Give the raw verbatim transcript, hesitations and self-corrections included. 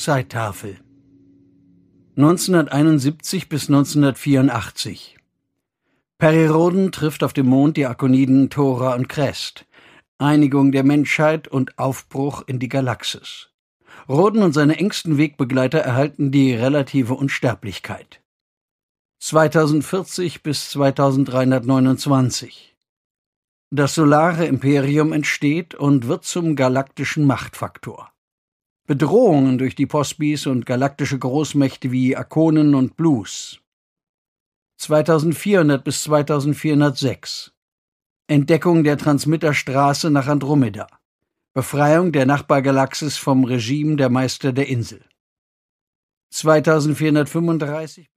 Zeittafel neunzehnhunderteinundsiebzig bis neunzehnhundertvierundachtzig. Perry-Rhodan trifft auf dem Mond die Arkoniden Thora und Krest. Einigung der Menschheit und Aufbruch in die Galaxis. Rhodan und seine engsten Wegbegleiter erhalten die relative Unsterblichkeit. zweitausendvierzig bis zweitausenddreihundertneunundzwanzig. Das solare Imperium entsteht und wird zum galaktischen Machtfaktor. Bedrohungen durch die Posbis und galaktische Großmächte wie Arkonen und Blues. zweitausendvierhundert bis zweitausendvierhundertsechs. Entdeckung der Transmitterstraße nach Andromeda. Befreiung der Nachbargalaxis vom Regime der Meister der Insel. zweitausendvierhundertfünfunddreißig